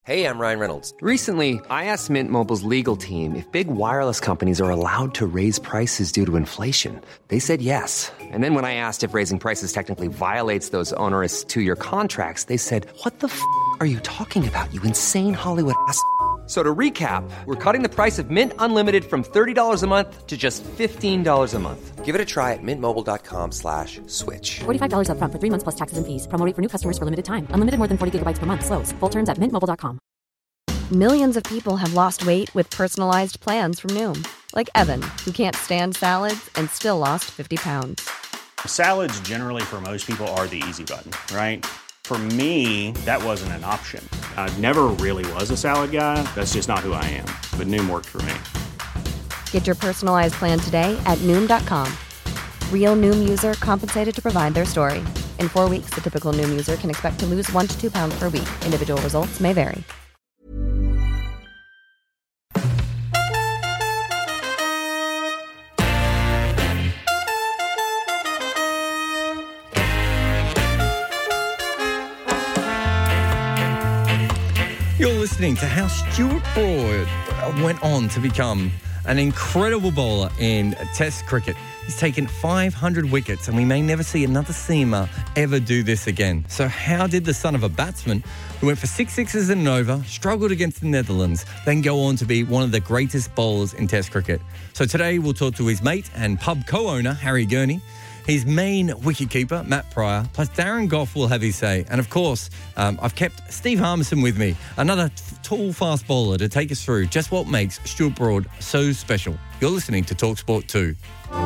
Hey, I'm Ryan Reynolds. Recently, I asked Mint Mobile's legal team if big wireless companies are allowed to raise prices due to inflation. They said yes. And then when I asked if raising prices technically violates those onerous two-year contracts, they said, "What the f*** are you talking about, you insane Hollywood ass?" So to recap, we're cutting the price of Mint Unlimited from $30 a month to just $15 a month. Give it a try at mintmobile.com/switch. $45 up front for 3 months plus taxes and fees. Promo rate for new customers for limited time. Unlimited more than 40 gigabytes per month. Slows full terms at mintmobile.com. Millions of people have lost weight with personalized plans from Noom. Like Evan, who can't stand salads and still lost 50 pounds. Salads generally for most people are the easy button, right? For me, that wasn't an option. I never really was a salad guy. That's just not who I am. But Noom worked for me. Get your personalized plan today at Noom.com. Real Noom user compensated to provide their story. In 4 weeks, the typical Noom user can expect to lose 1 to 2 pounds per week. Individual results may vary. You're listening to how Stuart Broad went on to become an incredible bowler in Test cricket. He's taken 500 wickets, and we may never see another seamer ever do this again. So how did the son of a batsman who went for 6 sixes and an over, struggled against the Netherlands, then go on to be one of the greatest bowlers in Test cricket? So today we'll talk to his mate and pub co-owner, Harry Gurney, his main wicketkeeper, Matt Pryor, plus Darren Gough will have his say. And of course, I've kept Steve Harmison with me, another tall, fast bowler to take us through just what makes Stuart Broad so special. You're listening to TalkSport 2.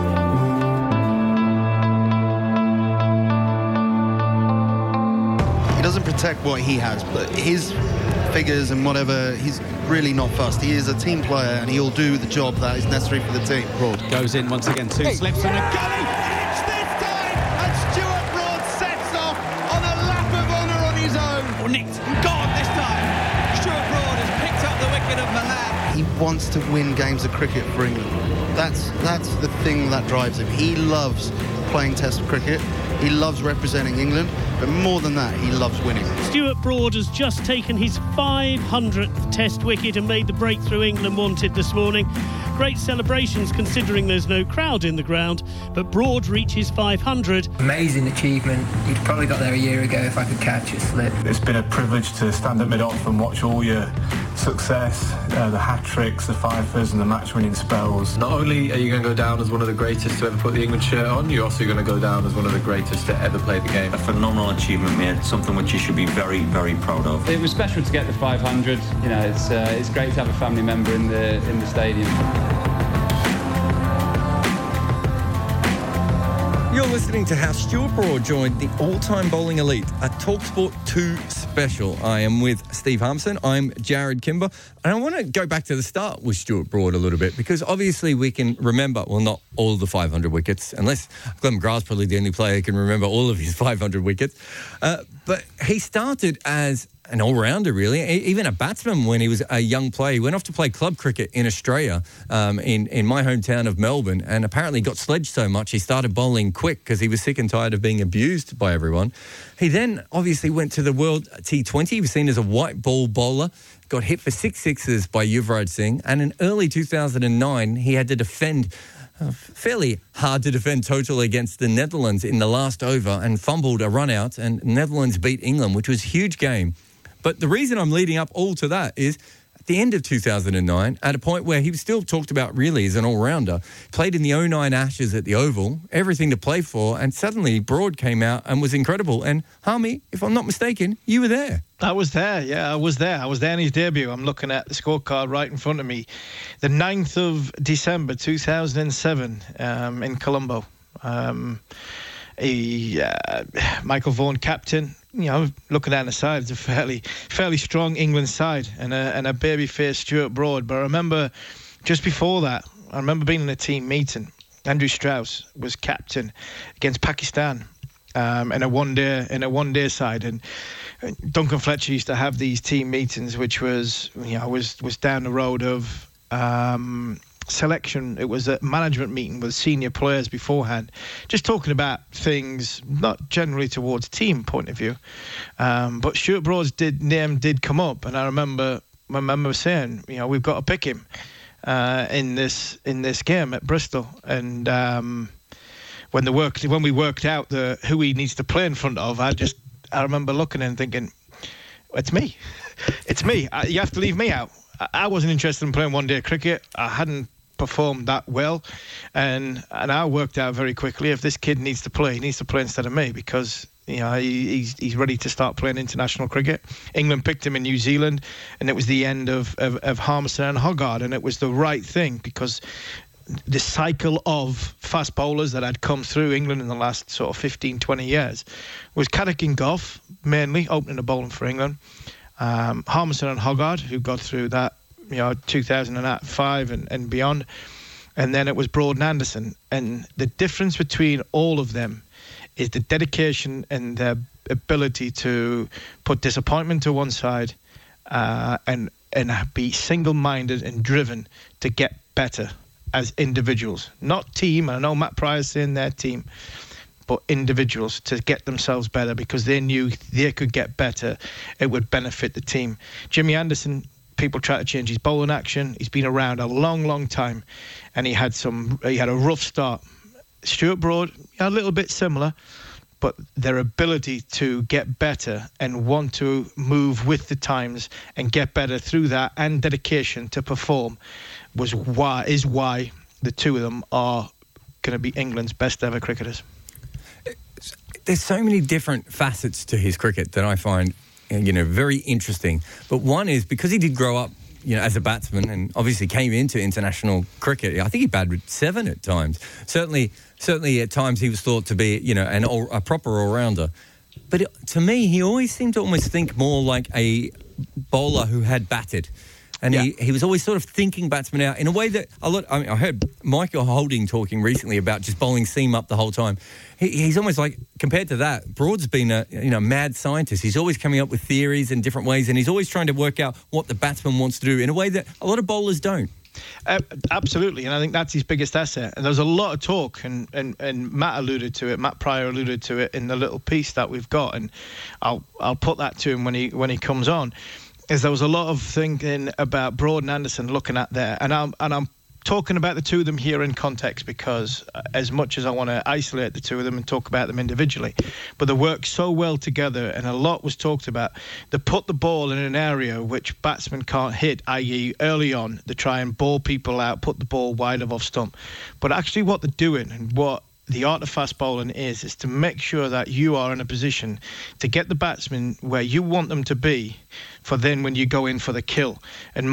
He doesn't protect what he has, but his figures and whatever, he's really not fussed. He is a team player and he'll do the job that is necessary for the team. Broad goes in once again, two slips and a gully. It's this time, and Stuart Broad sets off on a lap of honour on his own. Nicked and gone this time. Stuart Broad has picked up the wicket of Malan. He wants to win games of cricket for England. That's the thing that drives him. He loves playing Test cricket. He loves representing England, but more than that, he loves winning. Stuart Broad has just taken his 500th Test wicket and made the breakthrough England wanted this morning. Great celebrations considering there's no crowd in the ground, but Broad reaches 500. Amazing achievement. You'd probably got there a year ago if I could catch a slip. It's been a privilege to stand at mid-off and watch all your success, the hat-tricks, the fifers and the match-winning spells. Not only are you going to go down as one of the greatest to ever put the England shirt on, you're also going to go down as one of the greatest to ever play the game. A phenomenal achievement, mate. Something which you should be very, very proud of. It was special to get the 500. You know, it's great to have a family member in the stadium. You're listening to how Stuart Broad joined the all-time bowling elite, a TalkSport 2 special. I am with Steve Harmison. I'm Jared Kimber. And I want to go back to the start with Stuart Broad a little bit, because obviously we can remember, well, not all the 500 wickets, unless Glenn McGrath's probably the only player who can remember all of his 500 wickets. But he started as an all-rounder, really, even a batsman when he was a young player. He went off to play club cricket in Australia, in my hometown of Melbourne, and apparently got sledged so much he started bowling quick because he was sick and tired of being abused by everyone. He then obviously went to the World T20. He was seen as a white ball bowler, got hit for 6 sixes by Yuvraj Singh, and in early 2009 he had to defend fairly hard to defend total against the Netherlands in the last over and fumbled a run out, and Netherlands beat England, which was a huge game. But the reason I'm leading up all to that is at the end of 2009, at a point where he was still talked about really as an all-rounder, played in the 09 Ashes at the Oval, everything to play for, and suddenly Broad came out and was incredible. And Harmy, if I'm not mistaken, you were there. I was there, yeah, I was there in his debut. I'm looking at the scorecard right in front of me. The 9th of December 2007 in Colombo. Michael Vaughan, captain. You know, looking down the side, it's a fairly strong England side and a baby-faced Stuart Broad. But I remember just before that, I remember being in a team meeting. Andrew Strauss was captain against Pakistan in a one-day side, and Duncan Fletcher used to have these team meetings, which was was down the road of selection. It was a management meeting with senior players beforehand, just talking about things not generally towards team point of view, but Stuart Broad's name did come up, and I remember saying, we've got to pick him in this game at Bristol, and when we worked out who he needs to play in front of, I remember looking and thinking, it's me. You have to leave me out. I wasn't interested in playing one-day cricket. I hadn't performed that well, and I worked out very quickly, if this kid needs to play, he needs to play instead of me, because he's ready to start playing international cricket. England picked him in New Zealand, and it was the end of Harmison and Hoggard, and it was the right thing, because the cycle of fast bowlers that had come through England in the last sort of 15, 20 years was Caddick and Gough, mainly, opening the bowling for England. Harmison and Hoggard, who got through that, 2005 and beyond. And then it was Broad and Anderson. And the difference between all of them is the dedication and their ability to put disappointment to one side and be single-minded and driven to get better as individuals. Not team. I know Matt Pryor's saying their team, but individuals, to get themselves better, because they knew they could get better. It would benefit the team. Jimmy Anderson, people try to change his bowling action. He's been around a long, long time, and he had a rough start. Stuart Broad, a little bit similar, but their ability to get better and want to move with the times and get better through that, and dedication to perform, is why the two of them are going to be England's best ever cricketers. There's so many different facets to his cricket that I find, very interesting. But one is, because he did grow up, as a batsman, and obviously came into international cricket. I think he batted 7 at times. Certainly at times he was thought to be, a proper all-rounder. But to me, he always seemed to almost think more like a bowler who had batted. And he was always sort of thinking batsmen out in a way that I heard Michael Holding talking recently about just bowling seam up the whole time. He's almost like, compared to that, Broad's been a mad scientist. He's always coming up with theories in different ways, and he's always trying to work out what the batsman wants to do in a way that a lot of bowlers don't. Absolutely, and I think that's his biggest asset. And there's a lot of talk, and Matt Pryor alluded to it in the little piece that we've got, and I'll put that to him when he comes on. Is there was a lot of thinking about Broad and Anderson looking at there, and I'm talking about the two of them here in context, because as much as I want to isolate the two of them and talk about them individually, but they work so well together, and a lot was talked about. They put the ball in an area which batsmen can't hit, i.e. early on they try and ball people out, put the ball wide of off stump. But actually what they're doing, and what the art of fast bowling is to make sure that you are in a position to get the batsman where you want them to be for then when you go in for the kill. And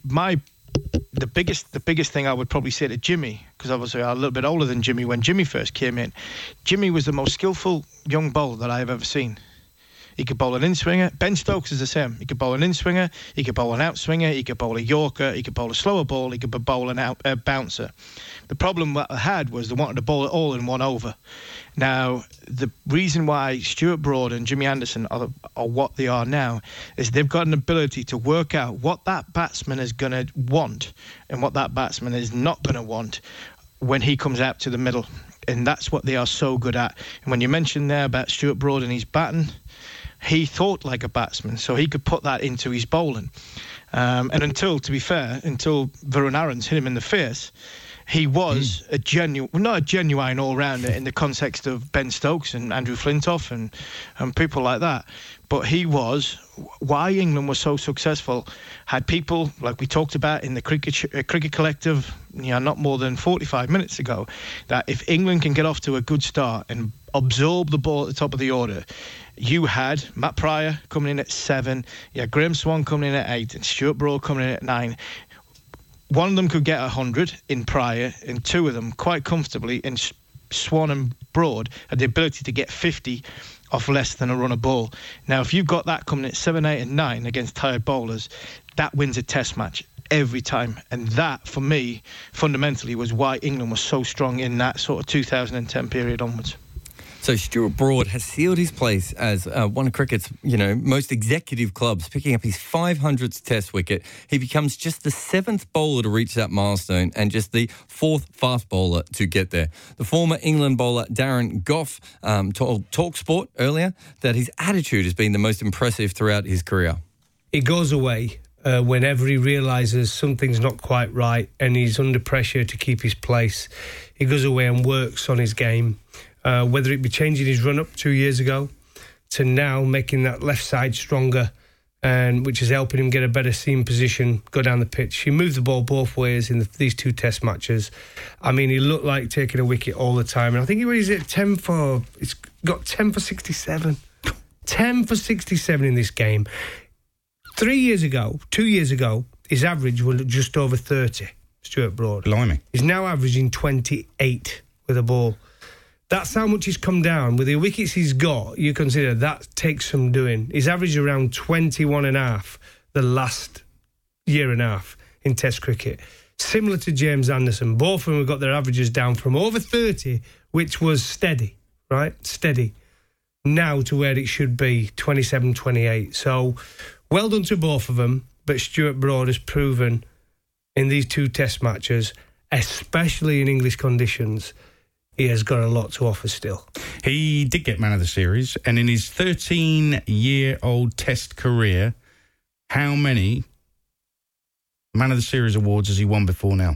the biggest thing I would probably say to Jimmy, because obviously I'm a little bit older than Jimmy when Jimmy first came in, Jimmy was the most skillful young bowler that I have ever seen. He could bowl an in-swinger. Ben Stokes is the same. He could bowl an in-swinger, he could bowl an out-swinger, he could bowl a Yorker, he could bowl a slower ball, he could bowl a bouncer. The problem that I had was they wanted to bowl it all in one over. Now, the reason why Stuart Broad and Jimmy Anderson are what they are now is they've got an ability to work out what that batsman is going to want and what that batsman is not going to want when he comes out to the middle. And that's what they are so good at. And when you mentioned there about Stuart Broad and his batting, he thought like a batsman, so he could put that into his bowling. And until Varun Aaron's hit him in the face, he was not a genuine all-rounder in the context of Ben Stokes and Andrew Flintoff and people like that. But he was, why England was so successful, had people, like we talked about in the Cricket Collective, not more than 45 minutes ago, that if England can get off to a good start and absorb the ball at the top of the order, you had Matt Pryor coming in at 7, you had Graham Swan coming in at 8, and Stuart Broad coming in at 9. One of them could get 100 in Pryor, and two of them quite comfortably in Swan and Broad had the ability to get 50 off less than a run of ball. Now, if you've got that coming at 7, 8 and 9 against tired bowlers, that wins a test match every time. And that, for me, fundamentally was why England was so strong in that sort of 2010 period onwards. So Stuart Broad has sealed his place as one of cricket's, most executive clubs, picking up his 500th Test wicket. He becomes just the 7th bowler to reach that milestone and just the 4th fast bowler to get there. The former England bowler Darren Gough told TalkSport earlier that his attitude has been the most impressive throughout his career. He goes away whenever he realises something's not quite right and he's under pressure to keep his place. He goes away and works on his game, whether it be changing his run-up 2 years ago to now making that left side stronger, and which is helping him get a better seam position, go down the pitch. He moved the ball both ways in these 2 Test matches. I mean, he looked like taking a wicket all the time. And I think he's at 10 for 67. 10 for 67 in this game. 2 years ago, his average was just over 30, Stuart Broad. Blimey. He's now averaging 28 with a ball. That's how much he's come down. With the wickets he's got, you consider that takes some doing. He's averaged around 21.5 the last year and a half in Test cricket. Similar to James Anderson. Both of them have got their averages down from over 30, which was steady, right? Steady. Now to where it should be, 27, 28. So, well done to both of them, but Stuart Broad has proven in these 2 Test matches, especially in English conditions, he has got a lot to offer still. He did get Man of the Series, and in his 13-year-old Test career, how many Man of the Series awards has he won before now?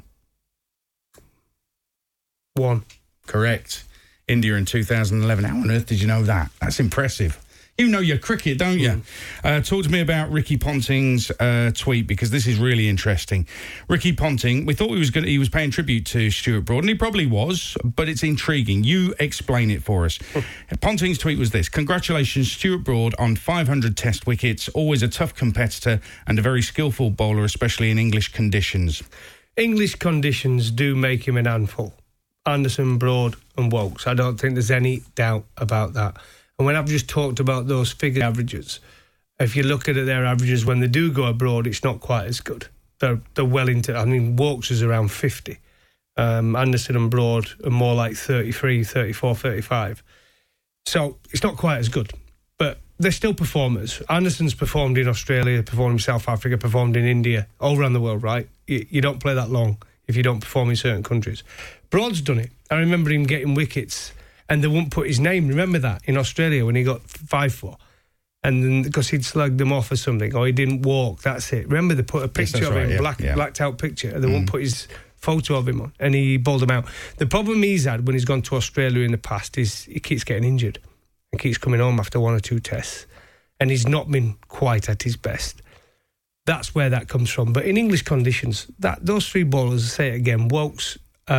1. Correct. India in 2011. How on earth did you know that? That's impressive. You know your cricket, don't you? Talk to me about Ricky Ponting's tweet, because this is really interesting. Ricky Ponting, we thought he was paying tribute to Stuart Broad, and he probably was, but it's intriguing. You explain it for us. Ponting's tweet was this: "Congratulations, Stuart Broad, on 500 Test wickets. Always a tough competitor and a very skillful bowler, especially in English conditions." English conditions do make him an handful. Anderson, Broad and Woakes. I don't think there's any doubt about that. And when I've just talked about those figure averages, if you look at their averages when they do go abroad, it's not quite as good. They're well into... I mean, Woakes is around 50. Anderson and Broad are more like 33, 34, 35. So it's not quite as good. But they're still performers. Anderson's performed in Australia, performed in South Africa, performed in India, all around the world, right? You don't play that long if you don't perform in certain countries. Broad's done it. I remember him getting wickets and they wouldn't put his name. Remember that in Australia when he got 5 for, and then because he'd slugged them off or something, or he didn't walk. That's it. Remember they put a picture of him, blacked out picture, and they wouldn't put his photo of him on, and he bowled him out. The problem he's had when he's gone to Australia in the past is he keeps getting injured and keeps coming home after 1 or 2 tests, and he's not been quite at his best. That's where that comes from. But in English conditions, those 3 bowlers, I'll say it again, Woakes,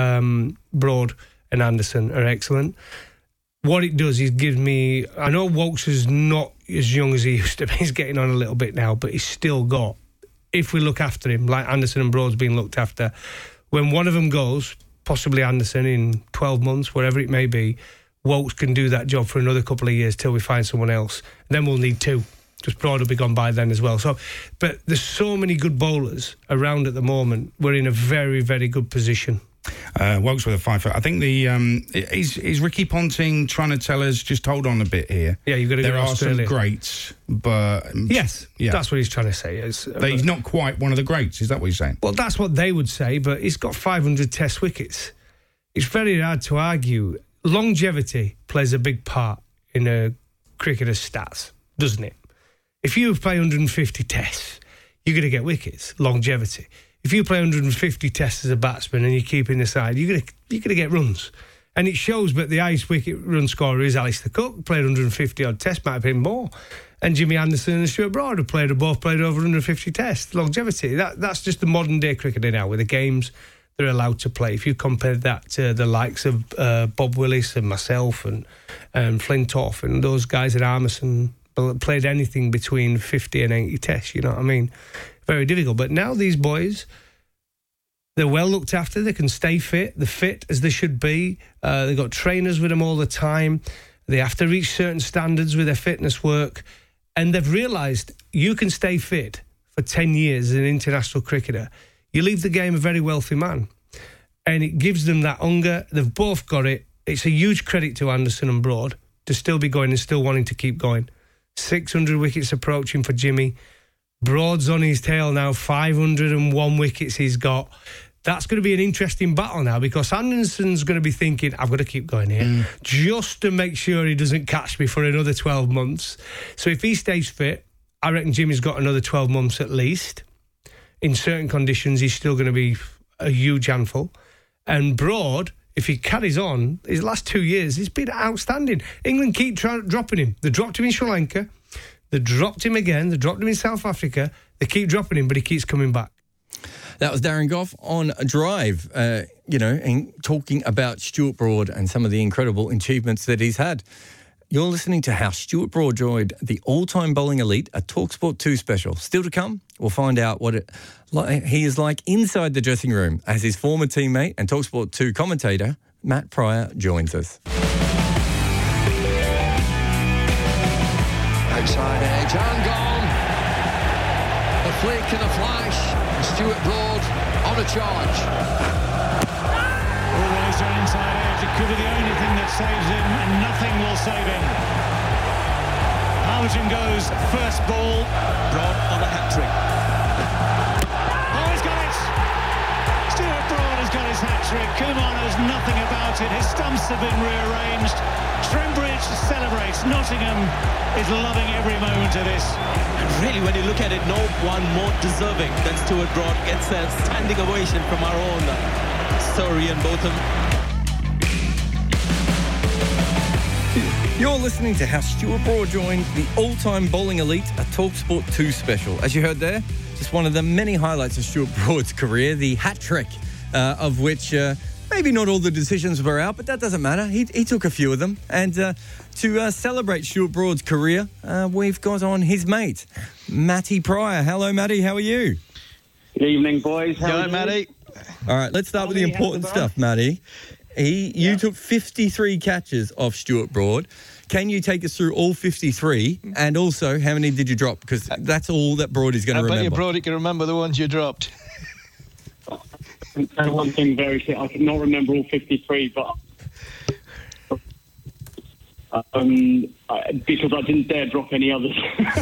Broad and Anderson are excellent. What it does is give me... I know Woakes is not as young as he used to be. He's getting on a little bit now, but he's still got... If we look after him, like Anderson and Broad's being looked after, when one of them goes, possibly Anderson in 12 months, whatever it may be, Woakes can do that job for another couple of years till we find someone else. Then we'll need 2. Because Broad will be gone by then as well. So, but there's so many good bowlers around at the moment. We're in a very, very good position. Woakes with a 5 foot. I think is Ricky Ponting trying to tell us, just hold on a bit here. Yeah, you've got to there go to Australia. There are some greats, but... Yes, that's what he's trying to say. He's not quite one of the greats, is that what he's saying? Well, that's what they would say, but he's got 500 Test wickets. It's very hard to argue. Longevity plays a big part in a cricketer's stats, doesn't it? If you play 150 tests, you're going to get wickets, longevity. If you play 150 tests as a batsman and you keep in the side, you're going to get runs. And it shows, but the highest wicket run scorer is Alistair Cook, played 150 odd tests, might have been more. And Jimmy Anderson and Stuart Broad have both played over 150 tests. Longevity, that's just the modern day cricketer now, with the games they're allowed to play. If you compare that to the likes of Bob Willis and myself and Flintoff and those guys at Armisen, played anything between 50 and 80 tests, you know what I mean? Very difficult. But now these boys, they're well looked after. They can stay fit. They're fit as they should be. They've got trainers with them all the time. They have to reach certain standards with their fitness work. And they've realised you can stay fit for 10 years as an international cricketer. You leave the game a very wealthy man. And it gives them that hunger. They've both got it. It's a huge credit to Anderson and Broad to still be going and still wanting to keep going. 600 wickets approaching for Jimmy. Broad's on his tail now, 501 wickets he's got. That's going to be an interesting battle now because Anderson's going to be thinking, I've got to keep going here just to make sure he doesn't catch me for another 12 months. So if he stays fit, I reckon Jimmy's got another 12 months at least. In certain conditions, he's still going to be a huge handful. And Broad, if he carries on, his last 2 years, he's been outstanding. England keep dropping him. They dropped him in Sri Lanka. They dropped him again. They dropped him in South Africa. They keep dropping him, but he keeps coming back. That was Darren Gough on Drive, and talking about Stuart Broad and some of the incredible achievements that he's had. You're listening to how Stuart Broad joined the all-time bowling elite, a TalkSport 2 special. Still to come, we'll find out what he is like inside the dressing room as his former teammate and TalkSport 2 commentator, Matt Pryor, joins us. Outside edge and gone. A flick and a flash. Stuart Broad on a charge. Always an inside edge. It could be the only thing that saves him, and nothing will save him. Out and goes first ball. Broad on a hat-trick. Oh, he's got it! Stuart Broad has got his hat-trick. Kumar knows nothing about it. His stumps have been rearranged. Trembridge celebrates. Nottingham is loving every moment of this. And really, when you look at it, no one more deserving than Stuart Broad gets a standing ovation from our own Surrey and Botham. You're listening to how Stuart Broad joined the all-time bowling elite, a TalkSport 2 special. As you heard there, just one of the many highlights of Stuart Broad's career, the hat-trick, of which maybe not all the decisions were out, but that doesn't matter. He took a few of them. And to celebrate Stuart Broad's career, we've got on his mate, Matty Pryor. Hello, Matty. How are you? Good evening, boys. Hello, Matty. All right, let's start with the important stuff, Matty. You took 53 catches off Stuart Broad. Can you take us through all 53? And also, how many did you drop? Because that's all that Broad is going to remember. I bet you Broad can remember the ones you dropped. And one thing very clear, I cannot remember all 53, but because I didn't dare drop any others.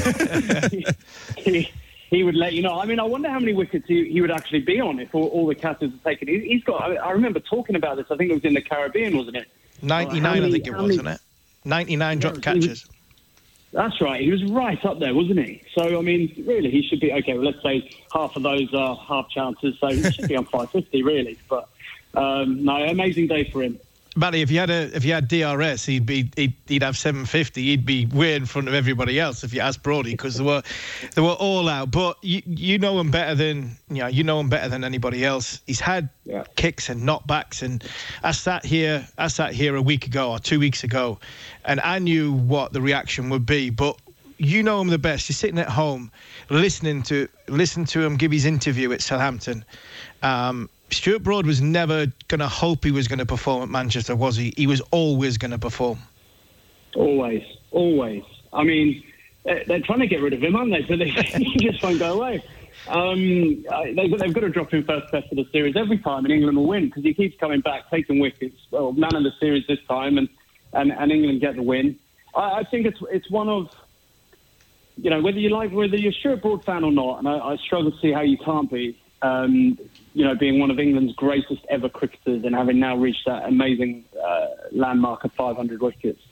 He would let you know. I mean, I wonder how many wickets he would actually be on if all the catches are taken. He's got. I remember talking about this. I think it was in the Caribbean, wasn't it? 99, I think it was, wasn't it? 99 dropped catches. That's right. He was right up there, wasn't he? So, I mean, really, he should be... Okay, well, let's say half of those are half chances, so he should be on 550, really. But, no, amazing day for him. Matty, if he had DRS, he'd have 750. He'd be way in front of everybody else if you ask Brodie, because they were all out. But you know him better than anybody else. He's had kicks and knockbacks, and I sat here a week ago or 2 weeks ago, and I knew what the reaction would be. But you know him the best. You're sitting at home, listen to him give his interview at Southampton. Stuart Broad was never going to hope he was going to perform at Manchester, was he? He was always going to perform. Always. I mean, they're trying to get rid of him, aren't they? So he just won't go away. They've got to drop him first test of the series every time, and England will win because he keeps coming back, taking wickets. Well, man of the series this time, and England get the win. I think it's one of, whether you're a Stuart Broad fan or not, and I struggle to see how you can't be. Being one of England's greatest ever cricketers and having now reached that amazing landmark of 500 wickets.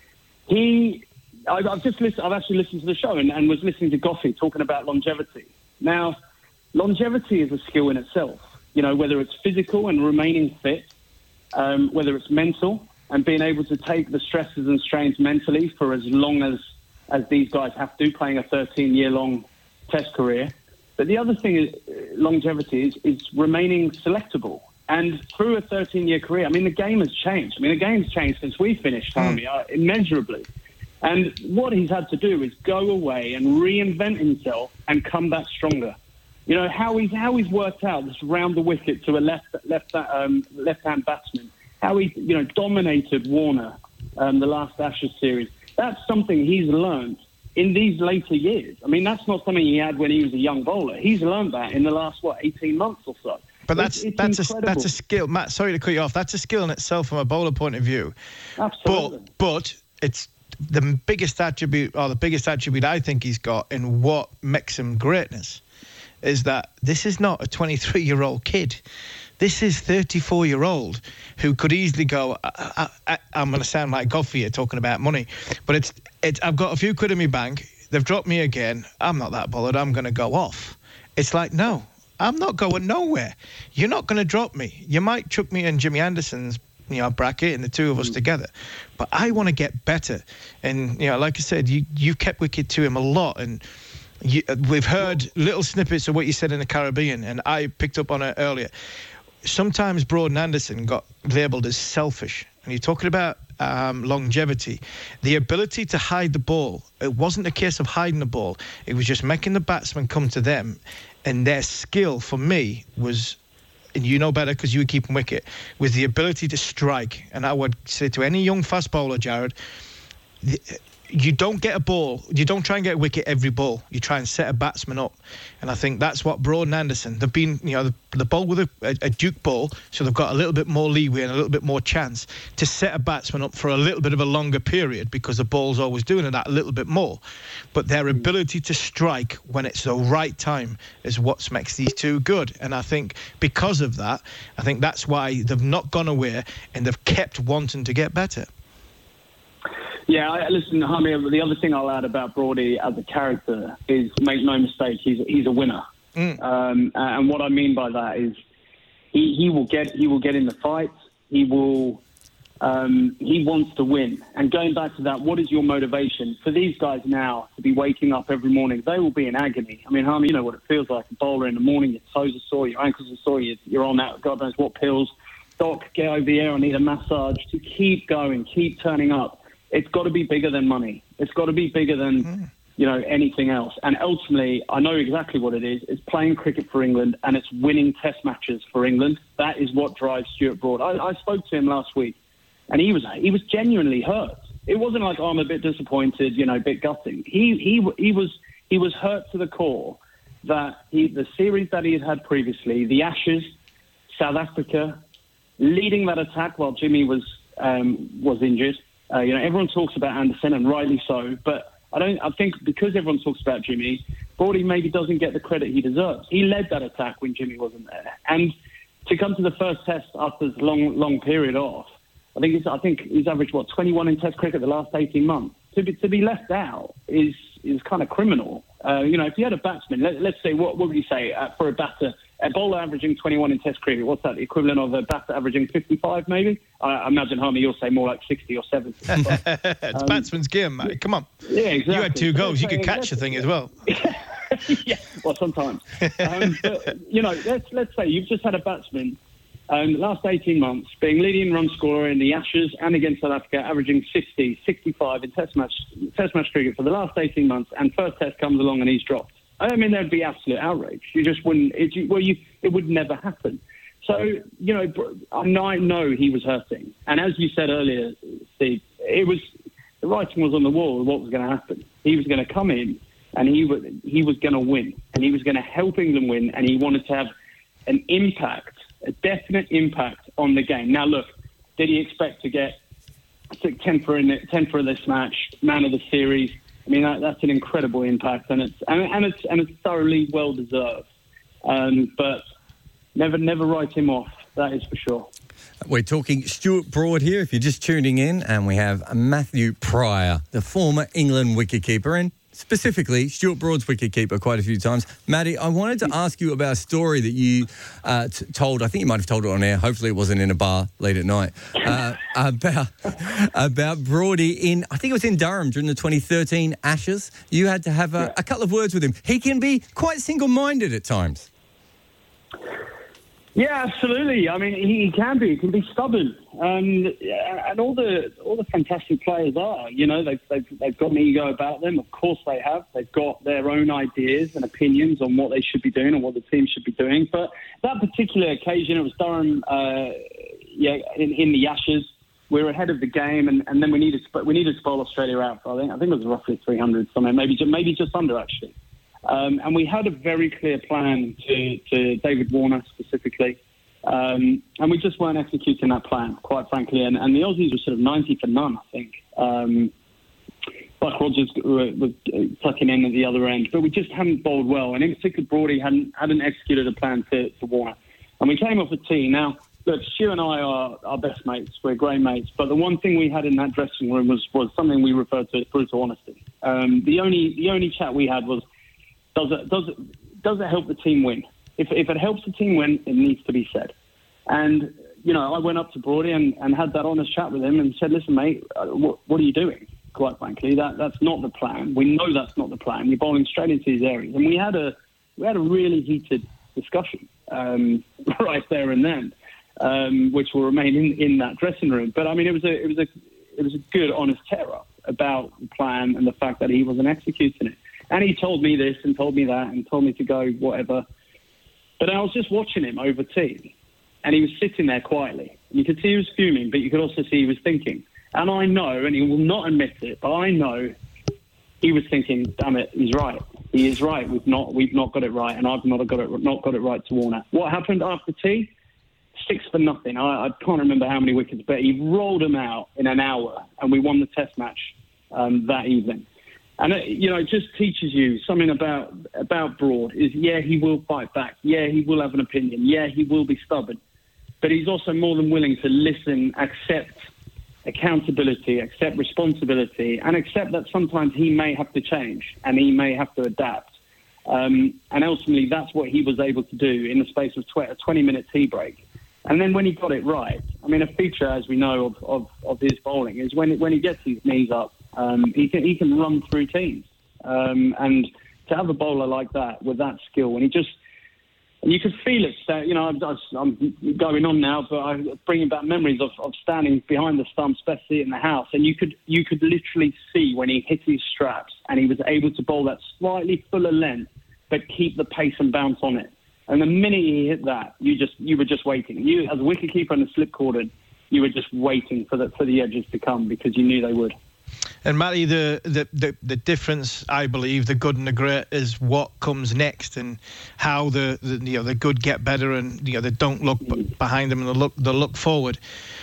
I've actually listened to the show and was listening to Goughy talking about longevity. Now, longevity is a skill in itself. Whether it's physical and remaining fit, whether it's mental and being able to take the stresses and strains mentally for as long as these guys have to, playing a 13-year-long Test career. But the other thing is longevity is remaining selectable. And through a 13-year career, I mean, the game has changed. the game's changed since we finished, Tommy, immeasurably. And what he's had to do is go away and reinvent himself and come back stronger. How he's worked out this round the wicket to a left-hand batsman. How he dominated Warner the last Ashes series. That's something he's learned in these later years. I mean, that's not something he had when he was a young bowler. He's learned that in the last, 18 months or so. But that's a skill. Matt, sorry to cut you off. That's a skill in itself from a bowler point of view. Absolutely. But the biggest attribute I think he's got, and what makes him greatness, is that this is not a 23-year-old kid. This is 34-year-old who could easily go, I'm going to sound like Goffey here talking about money, but it's I've got a few quid in my bank. They've dropped me again. I'm not that bothered. I'm going to go off. It's like, no, I'm not going nowhere. You're not going to drop me. You might chuck me in Jimmy Anderson's bracket and the two of us together, but I want to get better. And like I said, you kept wicket to him a lot, and we've heard little snippets of what you said in the Caribbean, and I picked up on it earlier. Sometimes Broad and Anderson got labelled as selfish, and you're talking about longevity, the ability to hide the ball. It wasn't a case of hiding the ball, it was just making the batsman come to them, and their skill for me was, and you know better because you were keeping wicket, with the ability to strike. And I would say to any young fast bowler, Jared, you don't get a ball, you don't try and get a wicket every ball. You try and set a batsman up. And I think that's what Broad and Anderson, they've been, the ball with a duke ball, so they've got a little bit more leeway and a little bit more chance to set a batsman up for a little bit of a longer period, because the ball's always doing it that a little bit more. But their ability to strike when it's the right time is what makes these two good. And I think because of that, I think that's why they've not gone away and they've kept wanting to get better. Yeah, listen, Hamir, the other thing I'll add about Brody as a character is, make no mistake, he's a winner. And what I mean by that is he will get in the fight. He wants to win. And going back to that, what is your motivation for these guys now to be waking up every morning? They will be in agony. I mean, Hamir, you know what it feels like, a bowler in the morning. Your toes are sore, your ankles are sore, you're on that God knows what pills. Doc, get over here, I need a massage. To keep going, keep turning up. It's got to be bigger than money. It's got to be bigger than, anything else. And ultimately, I know exactly what it is. It's playing cricket for England, and it's winning test matches for England. That is what drives Stuart Broad. I spoke to him last week, and he was genuinely hurt. It wasn't like, I'm a bit disappointed, a bit gutting. He was hurt to the core that the series that he had previously, the Ashes, South Africa, leading that attack while Jimmy was injured. Everyone talks about Anderson, and rightly so, but I think because everyone talks about Jimmy, Brody maybe doesn't get the credit he deserves. He led that attack when Jimmy wasn't there. And to come to the first test after this long period off, I think he's averaged, 21 in test cricket the last 18 months. To be left out is kind of criminal. If you had a batsman, let's say, what would you say for a batter? A bowler averaging 21 in test cricket, what's that, the equivalent of a batter averaging 55 maybe? I imagine, Harmy, you'll say more like 60 or 70. It's batsman's game, mate. Come on. Yeah, exactly. You had 2 goals. You could catch the thing as well. Yeah, well, sometimes. But, let's say you've just had a batsman the last 18 months being leading run scorer in the Ashes and against South Africa, averaging 60, 65 in test match cricket for the last 18 months, and first test comes along and he's dropped. I mean, there'd be absolute outrage. You just wouldn't. It would never happen. So, I know he was hurting, and as you said earlier, Steve, the writing was on the wall of what was going to happen. He was going to come in, and he was going to win, and he was going to help England win, and he wanted to have an impact, a definite impact on the game. Now, look, did he expect to get 10 for this match, man of the series? I mean, that's an incredible impact, and it's thoroughly well deserved. But never write him off. That is for sure. We're talking Stuart Broad here, if you're just tuning in, and we have Matthew Pryor, the former England wicketkeeper, and specifically Stuart Broad's wicketkeeper quite a few times. Matty, I wanted to ask you about a story that you told. I think you might have told it on air. Hopefully it wasn't in a bar late at night. About Brody I think it was in Durham during the 2013 Ashes. You had to have a couple of words with him. He can be quite single-minded at times. Yeah, absolutely. I mean, he can be. He can be stubborn, and all the fantastic players are. They've got an ego about them. Of course, they have. They've got their own ideas and opinions on what they should be doing and what the team should be doing. But that particular occasion, it was Durham. In the Ashes, we were ahead of the game, and then we needed to bowl Australia out. I think it was roughly 300 somewhere, maybe just under actually. And we had a very clear plan to David Warner specifically. And we just weren't executing that plan, quite frankly. And the Aussies were sort of 90 for none, I think. Buck Rogers was tucking in at the other end, but we just hadn't bowled well. And in particular, Brody hadn't executed a plan to Warner. And we came off a tee. Now, look, Stu and I are our best mates. We're great mates. But the one thing we had in that dressing room was something we referred to as brutal honesty. The only chat we had was, does it help the team win? If it helps the team win, it needs to be said. And, I went up to Brody and had that honest chat with him and said, listen, mate, what are you doing? Quite frankly, that's not the plan. We know that's not the plan. You're bowling straight into these areas. And we had a really heated discussion right there and then, which will remain in that dressing room. But, I mean, it was a good, honest tear-up about the plan and the fact that he wasn't executing it. And he told me this and told me that and told me to go whatever. But I was just watching him over tea, and he was sitting there quietly. You could see he was fuming, but you could also see he was thinking. And I know, and he will not admit it, but I know he was thinking, damn it, he's right. He is right. We've not got it right, and I've not got it right to Warner. What happened after tea? 6 for nothing. I can't remember how many wickets, but he rolled them out in an hour, and we won the Test match that evening. And it just teaches you something about Broad. Is he will fight back. Yeah, he will have an opinion. Yeah, he will be stubborn, but he's also more than willing to listen, accept accountability, accept responsibility, and accept that sometimes he may have to change and he may have to adapt. And ultimately, that's what he was able to do in the space of a 20-minute tea break. And then when he got it right, I mean, a feature, as we know, of his bowling is when he gets his knees up, he can run through teams. And to have a bowler like that with that skill, and you could feel it. I'm going on now, but I'm bringing back memories of standing behind the stumps, especially in the house, and you could literally see when he hit his straps and he was able to bowl that slightly fuller length, but keep the pace and bounce on it. And the minute he hit that, you were just waiting. You, as a wicketkeeper in the slip cordon, you were just waiting for the edges to come because you knew they would. And Matty, the difference, I believe, the good and the great, is what comes next and how the good get better and they don't look behind them and they look forward.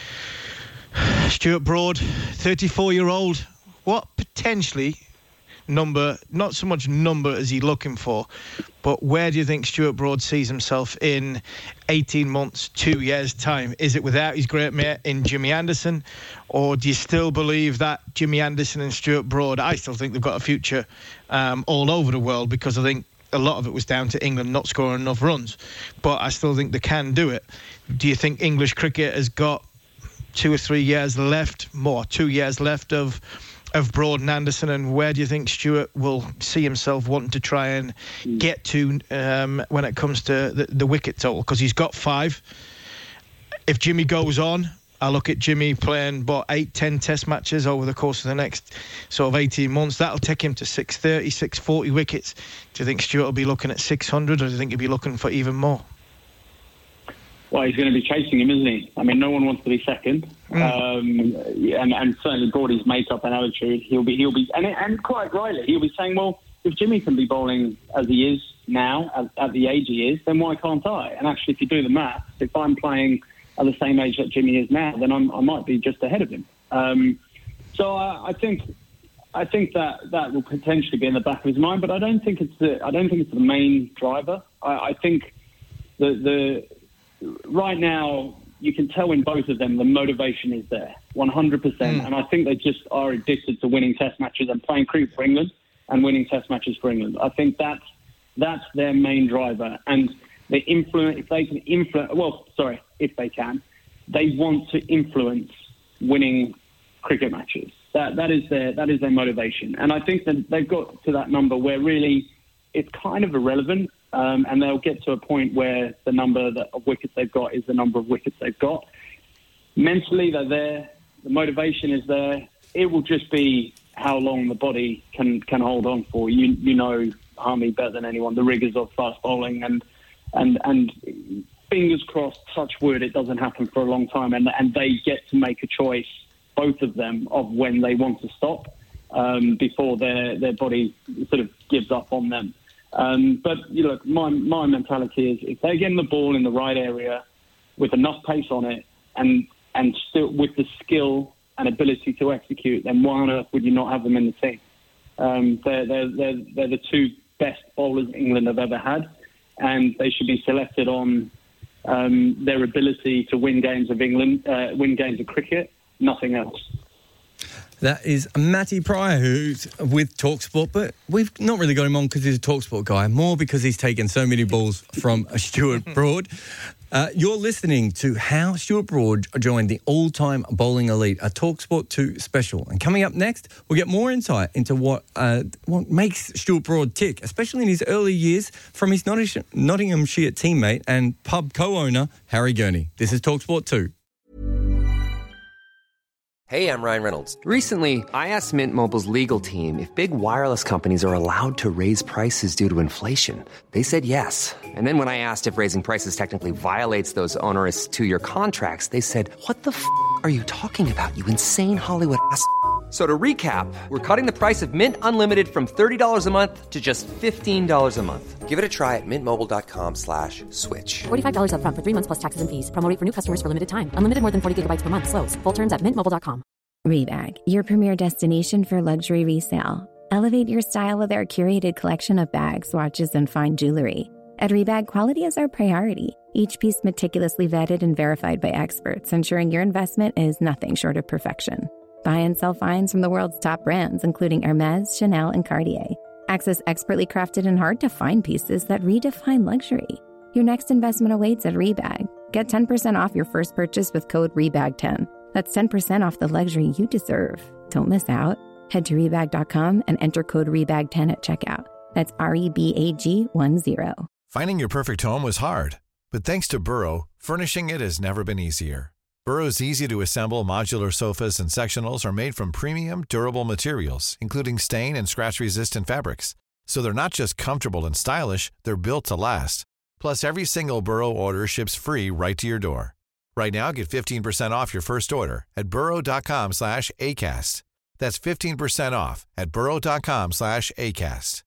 Stuart Broad, 34-year-old, what potentially number, not so much number as he's looking for, but where do you think Stuart Broad sees himself in 18 months, 2 years' time? Is it without his great mate in Jimmy Anderson, or do you still believe that Jimmy Anderson and Stuart Broad, I still think they've got a future all over the world, because I think a lot of it was down to England not scoring enough runs, but I still think they can do it. Do you think English cricket has got 2 or 3 years left, more, 2 years left of Broad and Anderson, and where do you think Stuart will see himself wanting to try and get to when it comes to the wicket total? Because he's got 5. If Jimmy goes on, I look at Jimmy playing 8-10 Test matches over the course of the next sort of 18 months. That'll take him to 630, 640 wickets. Do you think Stuart will be looking at 600, or do you think he'll be looking for even more? Well, he's going to be chasing him, isn't he? I mean, no one wants to be second, and certainly Brody's makeup and attitude. He'll be, and quite rightly, he'll be saying, well, if Jimmy can be bowling as he is now, at the age he is, then why can't I? And actually, if you do the maths, if I'm playing at the same age that Jimmy is now, then I might be just ahead of him. So I think that will potentially be in the back of his mind, but I don't think it's the main driver. I think the right now, you can tell in both of them the motivation is there, 100%. And I think they just are addicted to winning Test matches and playing cricket for England and winning Test matches for England. I think that's their main driver. And they influence, if they can, they want to influence winning cricket matches. That is their motivation. And I think that they've got to that number where really it's kind of irrelevant. And they'll get to a point where the number of wickets they've got is the number of wickets they've got. Mentally, they're there. The motivation is there. It will just be how long the body can hold on for. You know, Harmy, better than anyone, the rigours of fast bowling, and fingers crossed, touch wood, it doesn't happen for a long time, and they get to make a choice, both of them, of when they want to stop before their body sort of gives up on them. But look, my mentality is if they get the ball in the right area, with enough pace on it and still with the skill and ability to execute, then why on earth would you not have them in the team? They're the two best bowlers England have ever had, and they should be selected on their ability to win games of cricket, nothing else. That is Matty Pryor, who's with TalkSport, but we've not really got him on because he's a TalkSport guy, more because he's taken so many balls from Stuart Broad. You're listening to how Stuart Broad joined the all-time bowling elite, a TalkSport 2 special. And coming up next, we'll get more insight into what makes Stuart Broad tick, especially in his early years, from his Nottinghamshire teammate and pub co-owner, Harry Gurney. This is TalkSport 2. Hey, I'm Ryan Reynolds. Recently, I asked Mint Mobile's legal team if big wireless companies are allowed to raise prices due to inflation. They said yes. And then when I asked if raising prices technically violates those onerous 2-year contracts, they said, "What the f*** are you talking about, you insane Hollywood ass?" So to recap, we're cutting the price of Mint Unlimited from $30 a month to just $15 a month. Give it a try at mintmobile.com/switch. $45 up front for 3 months plus taxes and fees. Promo rate for new customers for limited time. Unlimited more than 40 gigabytes per month. Slows full terms at mintmobile.com. Rebag, your premier destination for luxury resale. Elevate your style with our curated collection of bags, watches, and fine jewelry. At Rebag, quality is our priority. Each piece meticulously vetted and verified by experts, ensuring your investment is nothing short of perfection. Buy and sell finds from the world's top brands, including Hermès, Chanel, and Cartier. Access expertly crafted and hard-to-find pieces that redefine luxury. Your next investment awaits at Rebag. Get 10% off your first purchase with code REBAG10. That's 10% off the luxury you deserve. Don't miss out. Head to Rebag.com and enter code REBAG10 at checkout. That's REBAG10. Finding your perfect home was hard, but thanks to Burrow, furnishing it has never been easier. Burrow's easy-to-assemble modular sofas and sectionals are made from premium, durable materials, including stain and scratch-resistant fabrics. So they're not just comfortable and stylish, they're built to last. Plus, every single Burrow order ships free right to your door. Right now, get 15% off your first order at burrow.com/ACAST. That's 15% off at burrow.com/ACAST.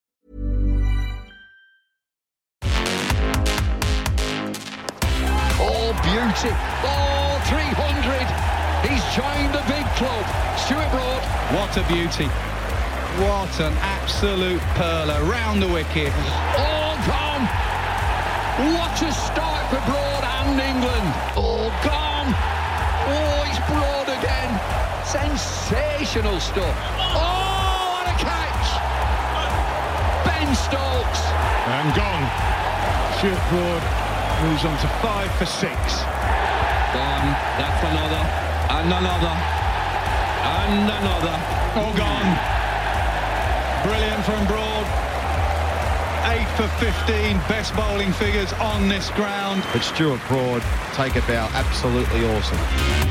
Oh, beauty. Oh, 300. He's joined the big club. Stuart Broad. What a beauty. What an absolute pearl around the wicket. All gone. What a start for Broad and England. All gone. Oh, it's Broad again. Sensational stuff. Oh, what a catch. Ben Stokes. And gone. Stuart Broad moves on to 5 for 6. Gone. That's another. And another. And another. All gone. Brilliant from Broad. 8 for 15. Best bowling figures on this ground. But Stuart Broad, take it bow. Absolutely awesome.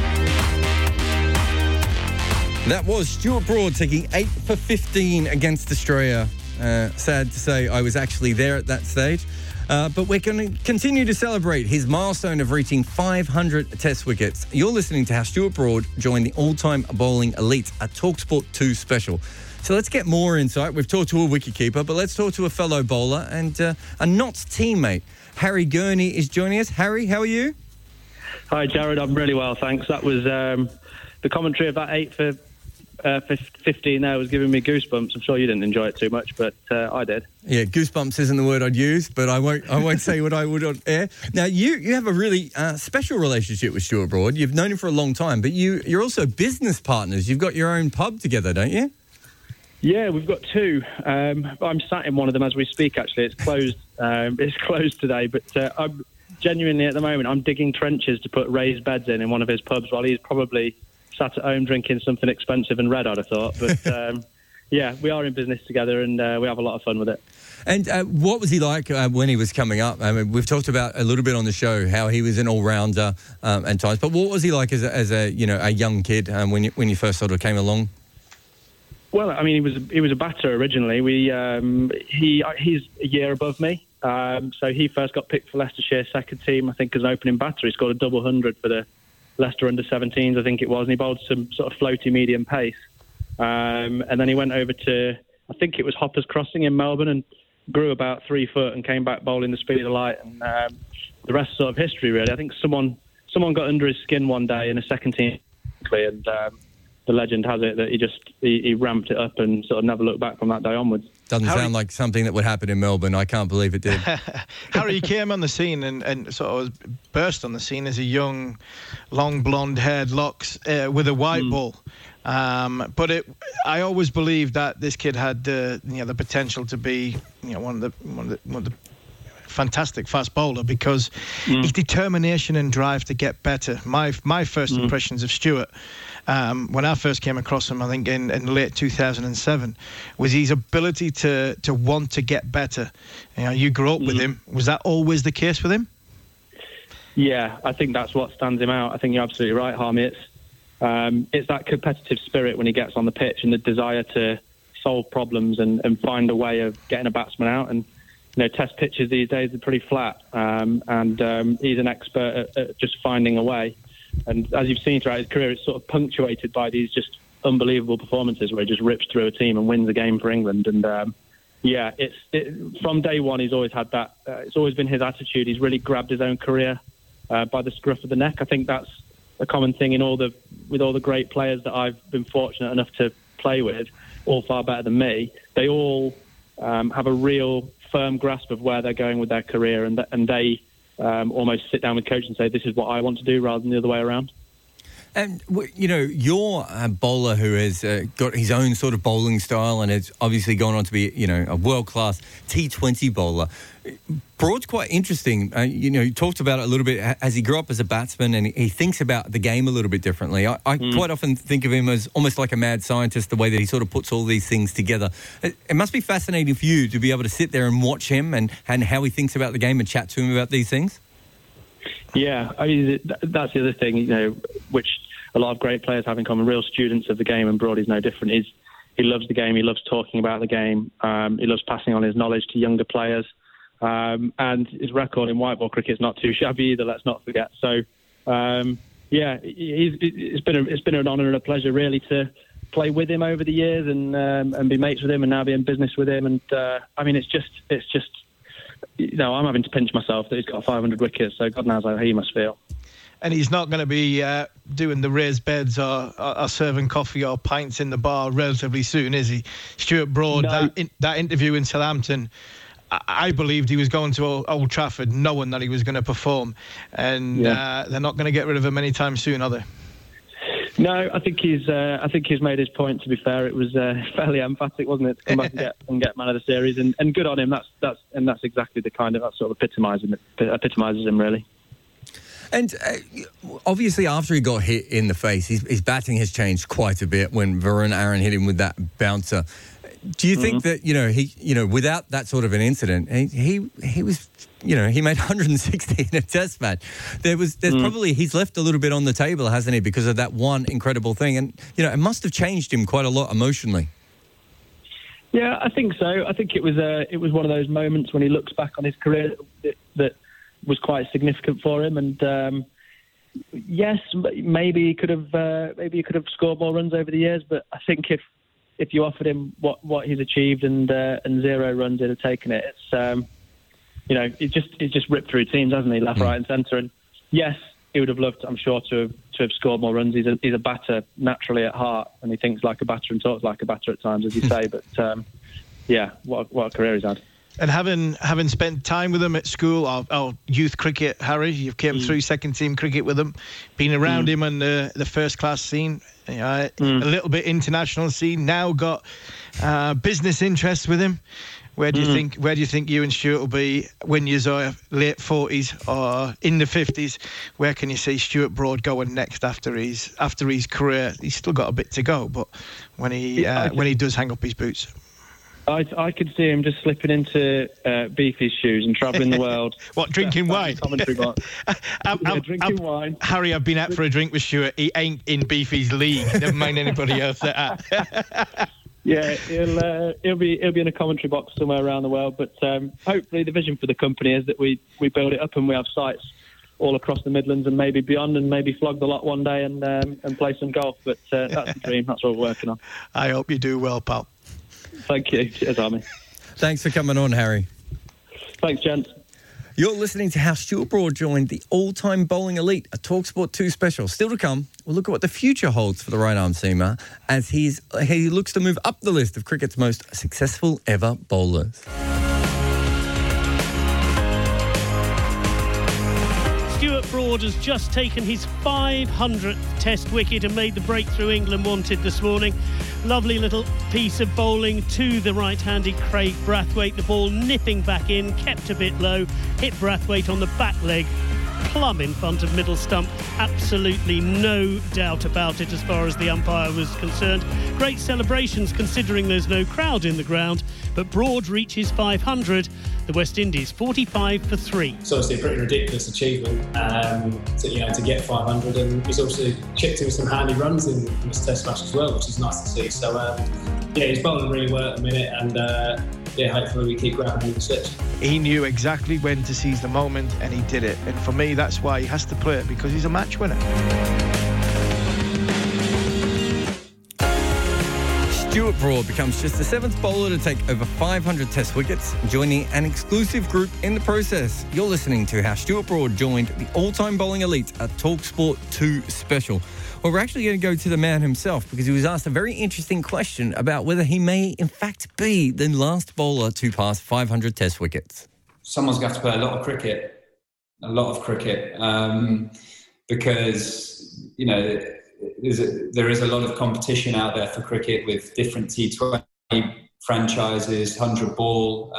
That was Stuart Broad taking 8 for 15 against Australia. Sad to say I was actually there at that stage. But we're going to continue to celebrate his milestone of reaching 500 test wickets. You're listening to how Stuart Broad joined the all-time bowling elite, a TalkSport 2 special. So let's get more insight. We've talked to a wicketkeeper, but let's talk to a fellow bowler and a Notts teammate. Harry Gurney is joining us. Harry, how are you? Hi, Jared. I'm really well, thanks. That was the commentary of that 8 for 15 there was giving me goosebumps. I'm sure you didn't enjoy it too much, but I did. Yeah, goosebumps isn't the word I'd use, but I won't say what I would on air. Now, you have a really special relationship with Stuart Broad. You've known him for a long time, but you're also business partners. You've got your own pub together, don't you? Yeah, we've got 2. I'm sat in one of them as we speak, actually. It's closed. It's closed today, but I'm genuinely, at the moment, I'm digging trenches to put raised beds in one of his pubs while he's probably sat at home drinking something expensive and red, I'd have thought. But yeah, we are in business together and we have a lot of fun with it. And what was he like when he was coming up? I mean, we've talked about a little bit on the show how he was an all-rounder at times. But what was he like as a young kid when you first sort of came along? Well, I mean, he was a batter originally. He's a year above me, so he first got picked for Leicestershire second team, I think, as an opening batter. He scored a double 100 for the Leicester under-17s, I think it was, and he bowled some sort of floaty medium pace. And then he went over to, I think it was Hoppers Crossing in Melbourne, and grew about 3 foot and came back bowling the speed of light. And the rest sort of history, really. I think someone got under his skin one day in a second team, and the legend has it that he ramped it up and sort of never looked back from that day onwards. Doesn't sound like something that would happen in Melbourne. I can't believe it did. Harry came on the scene and sort of burst on the scene as a young, long blonde-haired locks with a white ball. But I always believed that this kid had the potential to be one of the fantastic fast bowler, because his determination and drive to get better. My first impressions of Stuart, when I first came across him, I think in late 2007, was his ability to want to get better. You grew up with him. Was that always the case with him? Yeah, I think that's what stands him out. I think you're absolutely right, Harmy. It's that competitive spirit when he gets on the pitch and the desire to solve problems and find a way of getting a batsman out. And test pitches these days are pretty flat, and he's an expert at just finding a way. And as you've seen throughout his career, it's sort of punctuated by these just unbelievable performances where he just rips through a team and wins a game for England. And from day one, he's always had that. It's always been his attitude. He's really grabbed his own career by the scruff of the neck. I think that's a common thing with all the great players that I've been fortunate enough to play with, all far better than me. They all have a real firm grasp of where they're going with their career, and they almost sit down with coach and say, this is what I want to do, rather than the other way around. And, you're a bowler who has got his own sort of bowling style and has obviously gone on to be, a world-class T20 bowler. Broad's quite interesting. You talked about it a little bit as he grew up as a batsman, and he thinks about the game a little bit differently. I quite often think of him as almost like a mad scientist, the way that he sort of puts all these things together. It must be fascinating for you to be able to sit there and watch him and how he thinks about the game and chat to him about these things. Yeah, I mean, that's the other thing, which a lot of great players have in common, real students of the game, and Broad is no different. He loves the game, he loves talking about the game, he loves passing on his knowledge to younger players, and his record in white ball cricket is not too shabby either, let's not forget. So, it's been an honour and a pleasure, really, to play with him over the years and be mates with him and now be in business with him. And, it's just I'm having to pinch myself that he's got 500 wickets, so God knows how he must feel. And he's not going to be doing the raised beds or serving coffee or pints in the bar relatively soon, is he? Stuart Broad, no. That interview in Southampton, I believed he was going to Old Trafford knowing that he was going to perform. And they're not going to get rid of him anytime soon, are they? No, I think he's made his point. To be fair, it was fairly emphatic, wasn't it, to come back and get man of the series, and good on him. That's exactly the kind of that sort of epitomises him really. And obviously, after he got hit in the face, his batting has changed quite a bit. When Varun Aaron hit him with that bouncer, do you think that he without that sort of an incident, he was he made 160 in a Test match. There's probably he's left a little bit on the table, hasn't he, because of that one incredible thing, and it must have changed him quite a lot emotionally. Yeah, I think so. I think it was one of those moments when he looks back on his career that was quite significant for him, and yes, maybe he could have scored more runs over the years. But I think if you offered him what he's achieved and 0 runs, he'd have taken it. It's he's just ripped through teams, hasn't he, left, right, and centre. And yes, he would have loved, I'm sure, to have scored more runs. He's a batter naturally at heart, and he thinks like a batter and talks like a batter at times, as you say. But what a career he's had. And having spent time with him at school, or youth cricket, Harry, you've came through second team cricket with him, been around him on the first class scene, a little bit international scene. Now got business interests with him. Where do you think you and Stuart will be when you're late 40s or in the 50s? Where can you see Stuart Broad going next after his career? He's still got a bit to go, but when he does hang up his boots. I could see him just slipping into Beefy's shoes and travelling the world. What, drinking wine? Commentary box. Drinking wine. Harry, I've been out for a drink with Stuart. He ain't in Beefy's league. Never mind anybody else. Yeah, he'll be in a commentary box somewhere around the world. But hopefully, the vision for the company is that we build it up and we have sites all across the Midlands and maybe beyond, and maybe flog the lot one day and play some golf. But that's the dream. That's what we're working on. I hope you do well, pal. Thank you. Cheers, Army. Thanks for coming on, Harry. Thanks, gents. You're listening to how Stuart Broad joined the all-time bowling elite, a TalkSport 2 special. Still to come, we'll look at what the future holds for the right-arm seamer as he looks to move up the list of cricket's most successful ever bowlers. Stuart Broad has just taken his 500th Test wicket and made the breakthrough England wanted this morning. Lovely little piece of bowling to the right-handed Craig Brathwaite. The ball nipping back in, kept a bit low, hit Brathwaite on the back leg, plumb in front of middle stump. Absolutely no doubt about it as far as the umpire was concerned. Great celebrations considering there's no crowd in the ground, but Broad reaches 500. The West Indies 45 for 3. It's obviously a pretty ridiculous achievement to get 500, and he's also chipped in some handy runs in this Test match as well, which is nice to see. So he's bowling really well at the minute, and hopefully we keep grabbing the slips. He knew exactly when to seize the moment, and he did it. And for me, that's why he has to play it, because he's a match winner. Stuart Broad becomes just the 7th bowler to take over 500 Test wickets, joining an exclusive group in the process. You're listening to how Stuart Broad joined the all-time bowling elite, a TalkSport 2 special. Well, we're actually going to go to the man himself, because he was asked a very interesting question about whether he may, in fact, be the last bowler to pass 500 Test wickets. Someone's going to have to play a lot of cricket, because, there is a lot of competition out there for cricket with different T20 franchises, 100 ball.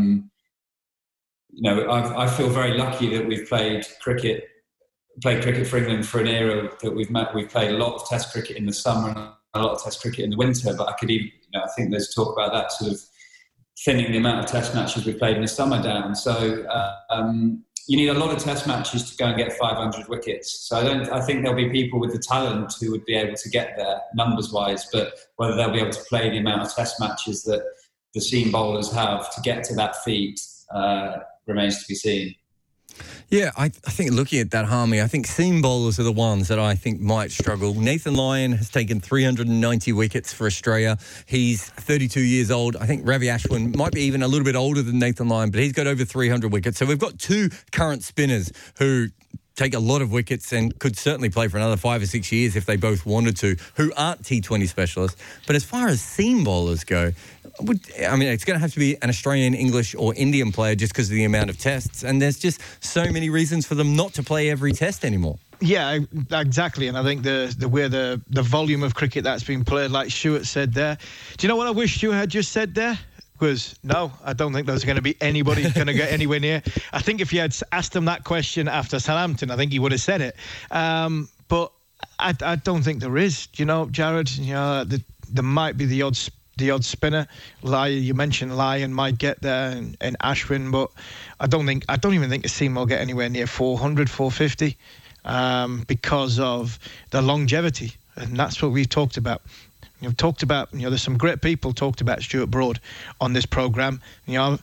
I feel very lucky that we've played cricket for England for an era that we've played a lot of Test cricket in the summer and a lot of Test cricket in the winter. But I could even, I think there's talk about that sort of thinning the amount of Test matches we've played in the summer down. So you need a lot of Test matches to go and get 500 wickets. So I think there'll be people with the talent who would be able to get there numbers-wise, but whether they'll be able to play the amount of Test matches that the seam bowlers have to get to that feat remains to be seen. Yeah, I think looking at that, Harmy, I think seam bowlers are the ones that I think might struggle. Nathan Lyon has taken 390 wickets for Australia. He's 32 years old. I think Ravi Ashwin might be even a little bit older than Nathan Lyon, but he's got over 300 wickets. So we've got two current spinners who take a lot of wickets and could certainly play for another 5 or 6 years if they both wanted to, who aren't T20 specialists. But as far as seam bowlers go, it's going to have to be an Australian, English or Indian player just because of the amount of tests. And there's just so many reasons for them not to play every test anymore. Yeah, exactly. And I think the volume of cricket that's been played, like Stuart said there. Do you know what I wish Stuart had just said there? Was no, I don't think there's going to be anybody going to get anywhere near. I think if you had asked him that question after Southampton, I think he would have said it. But I don't think there is. Jared, there might be the odd spinner. You mentioned Lyon might get there, and Ashwin, but I don't even think the team will get anywhere near 400, 450 because of the longevity, and that's what we've talked about. You've talked about, there's some great people talked about Stuart Broad on this programme, and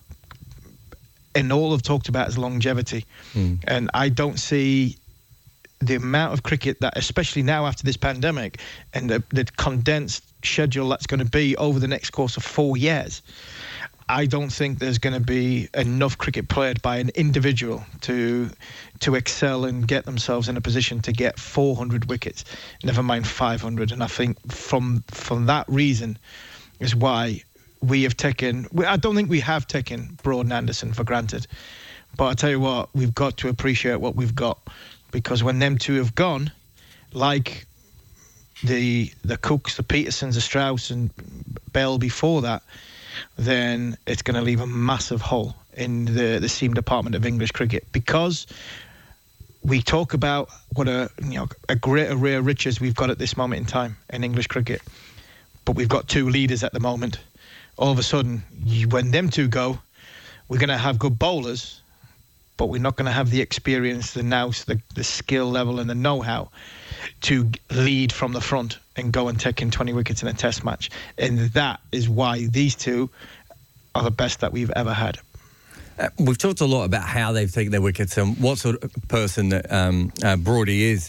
all have talked about is longevity. And I don't see the amount of cricket that, especially now after this pandemic and the condensed schedule that's going to be over the next course of 4 years, I don't think there's going to be enough cricket played by an individual to excel and get themselves in a position to get 400 wickets, never mind 500. And I think from that reason is why we have taken... I don't think we have taken Broad and Anderson for granted. But I tell you what, we've got to appreciate what we've got, because when them two have gone, like the Cooks, the Petersons, the Strauss and Bell before that, then it's going to leave a massive hole in the seam department of English cricket, because we talk about what a great array of riches we've got at this moment in time in English cricket, but we've got two leaders at the moment. All of a sudden, when them two go, we're going to have good bowlers, but we're not going to have the experience, the nous, the skill level and the know-how to lead from the front and go and take in 20 wickets in a test match. And that is why these two are the best that we've ever had. We've talked a lot about how they've taken their wickets and what sort of person that Broady is.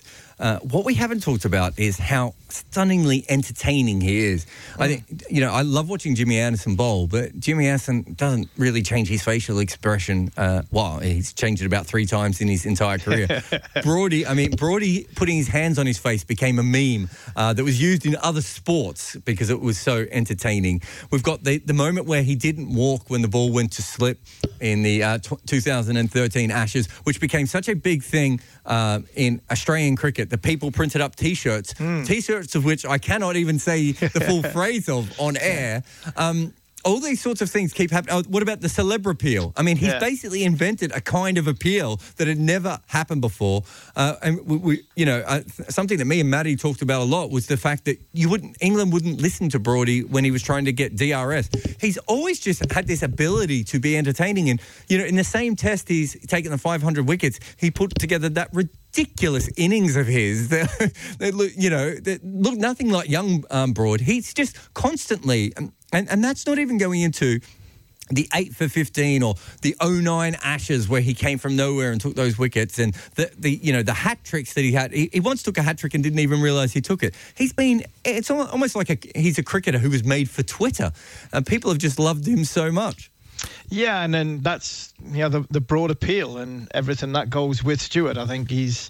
what we haven't talked about is how stunningly entertaining he is. I think, I love watching Jimmy Anderson bowl, but Jimmy Anderson doesn't really change his facial expression. He's changed it about 3 times in his entire career. Brody putting his hands on his face became a meme that was used in other sports because it was so entertaining. We've got the moment where he didn't walk when the ball went to slip in the 2013 Ashes, which became such a big thing in Australian cricket that people printed up T-shirts of which I cannot even say the full phrase of on air. All these sorts of things keep happening. What about the celeb appeal? I mean, he's basically invented a kind of appeal that had never happened before. And something that me and Maddie talked about a lot was the fact that England wouldn't listen to Brody when he was trying to get DRS. He's always just had this ability to be entertaining. And, in the same test he's taken the 500 wickets, he put together that ridiculous innings of his that look nothing like young Broad. He's just constantly... And that's not even going into the 8 for 15 or the 09 Ashes where he came from nowhere and took those wickets and the hat tricks that he had. He once took a hat trick and didn't even realise he took it. It's almost like he's a cricketer who was made for Twitter. And people have just loved him so much. Yeah, and then that's the broad appeal and everything that goes with Stuart. I think he's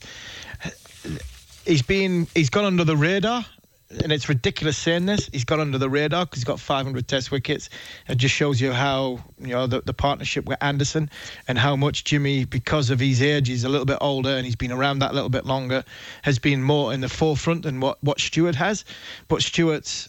gone under the radar. And it's ridiculous saying this. He's got under the radar because he's got 500 Test wickets. It just shows you how the partnership with Anderson and how much Jimmy, because of his age, he's a little bit older and he's been around that a little bit longer, has been more in the forefront than what Stuart has. But Stuart's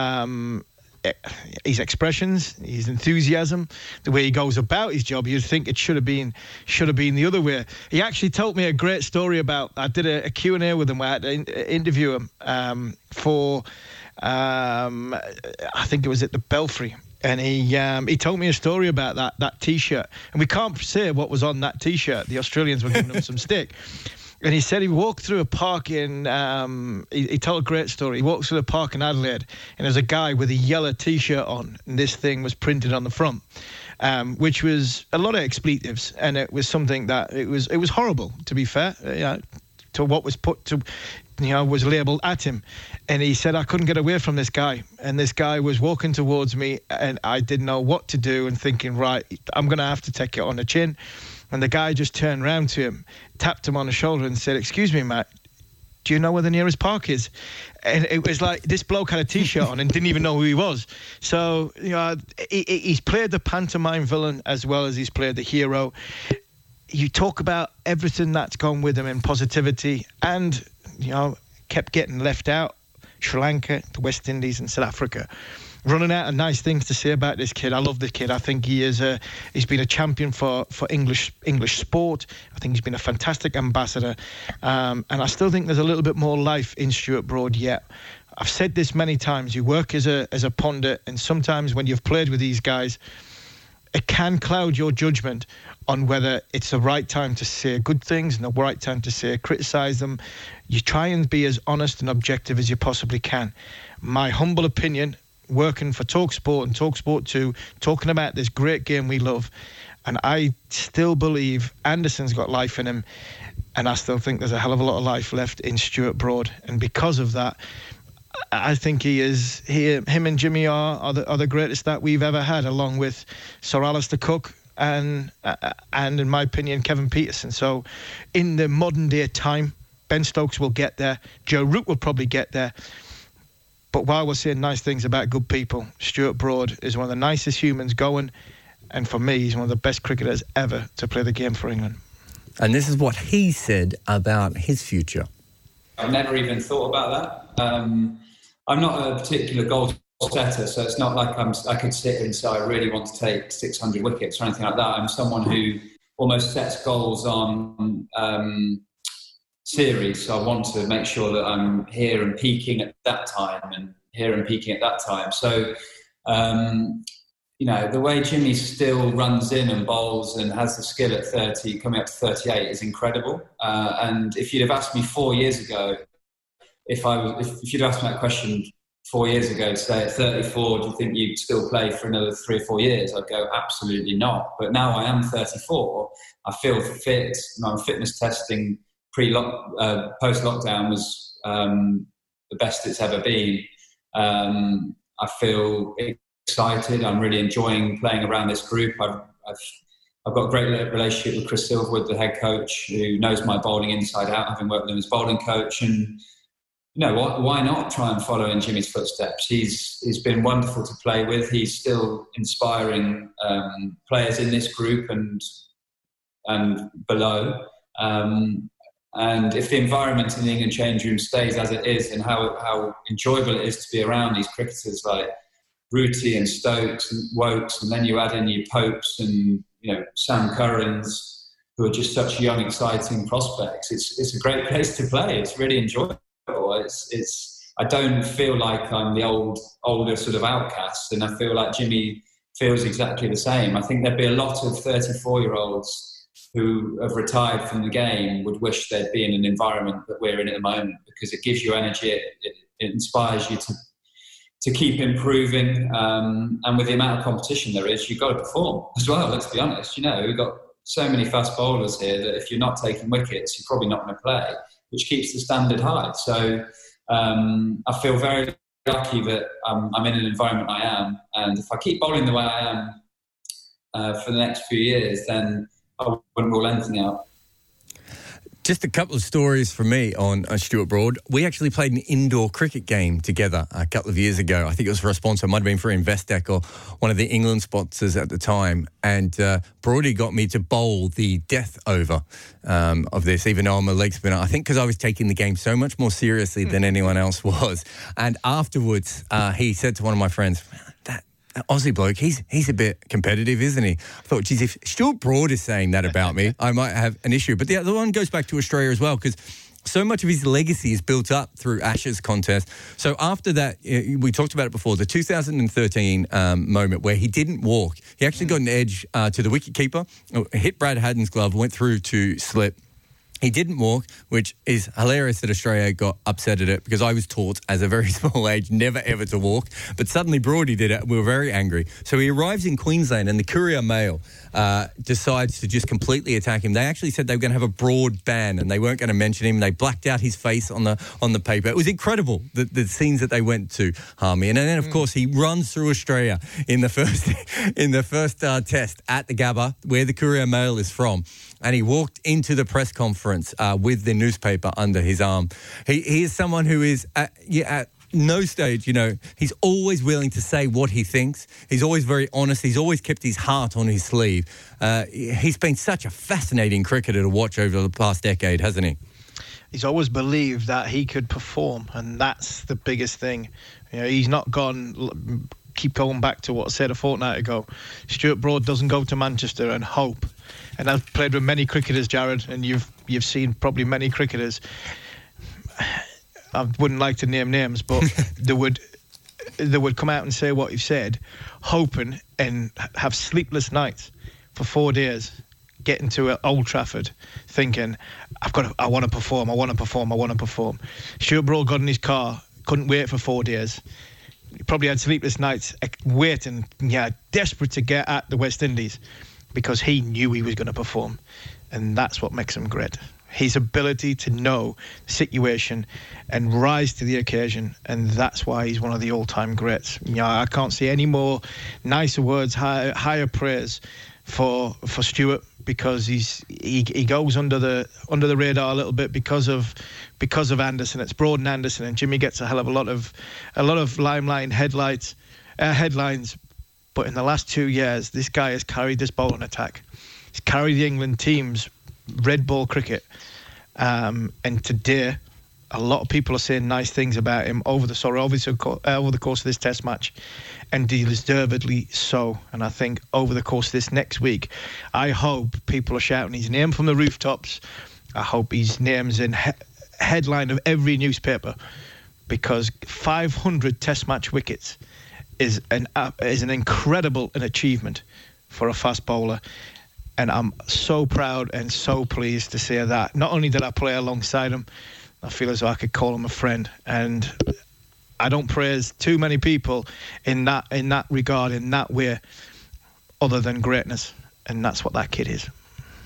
his expressions, his enthusiasm, the way he goes about his job, you'd think it should have been the other way. He actually told me a great story about. I did a Q&A with him where I had to interview him for I think it was at the Belfry, and he told me a story about that T-shirt, and we can't say what was on that T-shirt. The Australians were giving him some stick. And he said he walked through a park in... he told a great story. He walked through a park in Adelaide, and there's a guy with a yellow T-shirt on, and this thing was printed on the front, which was a lot of expletives, and it was something that... It was horrible, to be fair, to what was put to... was labelled at him. And he said, I couldn't get away from this guy. And this guy was walking towards me, and I didn't know what to do, and thinking, right, I'm going to have to take it on the chin. And the guy just turned round to him, tapped him on the shoulder and said, excuse me, Matt, do you know where the nearest park is? And it was like this bloke had a T-shirt on and didn't even know who he was. So, he's played the pantomime villain as well as he's played the hero. You talk about everything that's gone with him in positivity and, kept getting left out. Sri Lanka, the West Indies and South Africa. Running out of nice things to say about this kid. I love this kid. I think he's been a champion for English sport. I think he's been a fantastic ambassador. And I still think there's a little bit more life in Stuart Broad yet. I've said this many times. You work as a pundit, and sometimes when you've played with these guys, it can cloud your judgment on whether it's the right time to say good things and the right time to criticise them. You try and be as honest and objective as you possibly can. My humble opinion, working for TalkSport and TalkSport 2, talking about this great game we love, and I still believe Anderson's got life in him, and I still think there's a hell of a lot of life left in Stuart Broad, and because of that, I think him and Jimmy are the greatest that we've ever had, along with Sir Alistair Cook and in my opinion Kevin Peterson. So in the modern day time, Ben Stokes will get there, Joe Root will probably get there. But while we're saying nice things about good people, Stuart Broad is one of the nicest humans going. And for me, he's one of the best cricketers ever to play the game for England. And this is what he said about his future. I've never even thought about that. I'm not a particular goal setter, so it's not like I could sit and say I really want to take 600 wickets or anything like that. I'm someone who almost sets goals on... series, so I want to make sure that I'm here and peaking at that time and here and peaking at that time. So, the way Jimmy still runs in and bowls and has the skill at 30, coming up to 38 is incredible. And if you'd have asked me 4 years ago, if you'd asked me that question 4 years ago, say at 34, do you think you'd still play for another 3 or 4 years? I'd go, absolutely not. But now I am 34. I feel fit. I'm fitness testing post-lockdown was the best it's ever been. I feel excited. I'm really enjoying playing around this group. I've got a great relationship with Chris Silverwood, the head coach, who knows my bowling inside out, having worked with him as bowling coach. And why not try and follow in Jimmy's footsteps? He's been wonderful to play with. He's still inspiring players in this group and below. And if the environment in the England change room stays as it is, and how enjoyable it is to be around these cricketers like Rooty and Stokes and Wokes, and then you add in your Popes and Sam Currans, who are just such young, exciting prospects. It's a great place to play. It's really enjoyable. I don't feel like I'm the older sort of outcast, and I feel like Jimmy feels exactly the same. I think there'd be a lot of 34-year-olds who have retired from the game would wish they'd be in an environment that we're in at the moment, because it gives you energy, it inspires you to keep improving, and with the amount of competition there is, you've got to perform as well, let's be honest. We've got so many fast bowlers here that if you're not taking wickets, you're probably not going to play, which keeps the standard high. So I feel very lucky that I'm in an environment I am, and if I keep bowling the way I am for the next few years, then I wouldn't rule anything out. Just a couple of stories from me on Stuart Broad. We actually played an indoor cricket game together a couple of years ago. I think it was for a sponsor. It might have been for Investec or one of the England sponsors at the time. And Broady got me to bowl the death over of this, even though I'm a leg spinner. I think because I was taking the game so much more seriously than anyone else was. And afterwards, he said to one of my friends, that Aussie bloke, he's a bit competitive, isn't he? I thought, geez, if Stuart Broad is saying that about me, I might have an issue. But the other one goes back to Australia as well, because so much of his legacy is built up through Ashes contest. So after that, we talked about it before, the 2013 moment where he didn't walk. He actually got an edge to the wicketkeeper, hit Brad Haddin's glove, went through to slip. He didn't walk, which is hilarious that Australia got upset at it, because I was taught as a very small age never ever to walk. But suddenly Broady did it. We were very angry. So he arrives in Queensland and the Courier Mail decides to just completely attack him. They actually said they were going to have a Broad ban and they weren't going to mention him. They blacked out his face on the paper. It was incredible, the scenes that they went to, Harmy. And then, of course, he runs through Australia in the first test at the Gabba, where the Courier Mail is from. And he walked into the press conference with the newspaper under his arm. He is someone who is at no stage, he's always willing to say what he thinks. He's always very honest. He's always kept his heart on his sleeve. He's been such a fascinating cricketer to watch over the past decade, hasn't he? He's always believed that he could perform, and that's the biggest thing. He's not gone... Keep going back to what I said a fortnight ago. Stuart Broad doesn't go to Manchester and hope. And I've played with many cricketers, Jared, and you've seen probably many cricketers. I wouldn't like to name names, but they would come out and say what you've said, hoping and have sleepless nights for 4 days, getting to Old Trafford, thinking, I want to perform. Stuart Broad got in his car, couldn't wait for 4 days. He probably had sleepless nights waiting, desperate to get at the West Indies, because he knew he was going to perform. And that's what makes him great. His ability to know the situation and rise to the occasion. And that's why he's one of the all-time greats. I can't say any more nicer words, higher praise for Stuart, because he goes under the radar a little bit because of Anderson. It's Broad and Anderson, and Jimmy gets a hell of a lot of limelight headlines. But in the last 2 years, this guy has carried this bowling attack. He's carried the England team's red ball cricket, and today, a lot of people are saying nice things about him over the course of this Test match, and deservedly so. And I think over the course of this next week, I hope people are shouting his name from the rooftops. I hope his name's in headline of every newspaper, because 500 Test match wickets is an incredible achievement for a fast bowler. And I'm so proud and so pleased to say that. Not only did I play alongside him, I feel as though I could call him a friend. And I don't praise too many people in that regard, in that way, other than greatness. And that's what that kid is.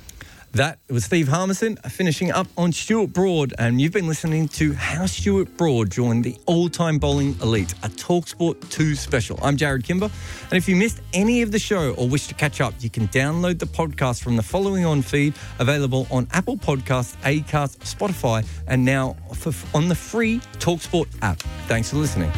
That was Steve Harmison finishing up on Stuart Broad, and you've been listening to how Stuart Broad joined the all-time bowling elite, a TalkSport 2 special. I'm Jared Kimber, and if you missed any of the show or wish to catch up, you can download the podcast from the following on feed, available on Apple Podcasts, Acast, Spotify, and now on the free TalkSport app. Thanks for listening.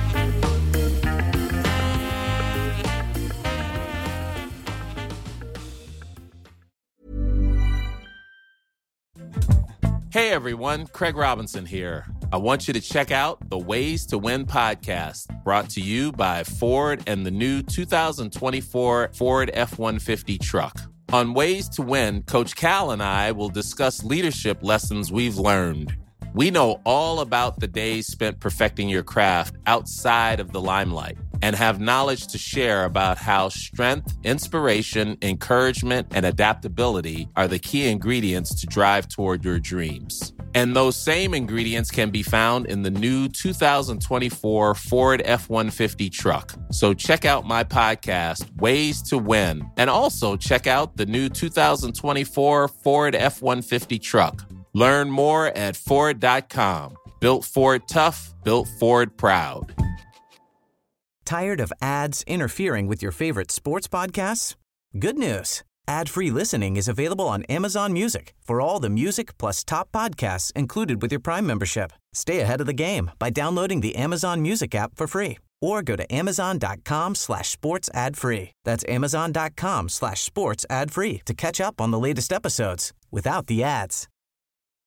Hey everyone, Craig Robinson here. I want you to check out the Ways to Win podcast, brought to you by Ford and the new 2024 Ford F-150 truck. On Ways to Win, Coach Cal and I will discuss leadership lessons we've learned. We know all about the days spent perfecting your craft outside of the limelight and have knowledge to share about how strength, inspiration, encouragement, and adaptability are the key ingredients to drive toward your dreams. And those same ingredients can be found in the new 2024 Ford F-150 truck. So check out my podcast, Ways to Win, and also check out the new 2024 Ford F-150 truck. Learn more at Ford.com. Built Ford tough, built Ford proud. Tired of ads interfering with your favorite sports podcasts? Good news. Ad-free listening is available on Amazon Music for all the music plus top podcasts included with your Prime membership. Stay ahead of the game by downloading the Amazon Music app for free or go to amazon.com/sports ad free. That's amazon.com/sports ad free to catch up on the latest episodes without the ads.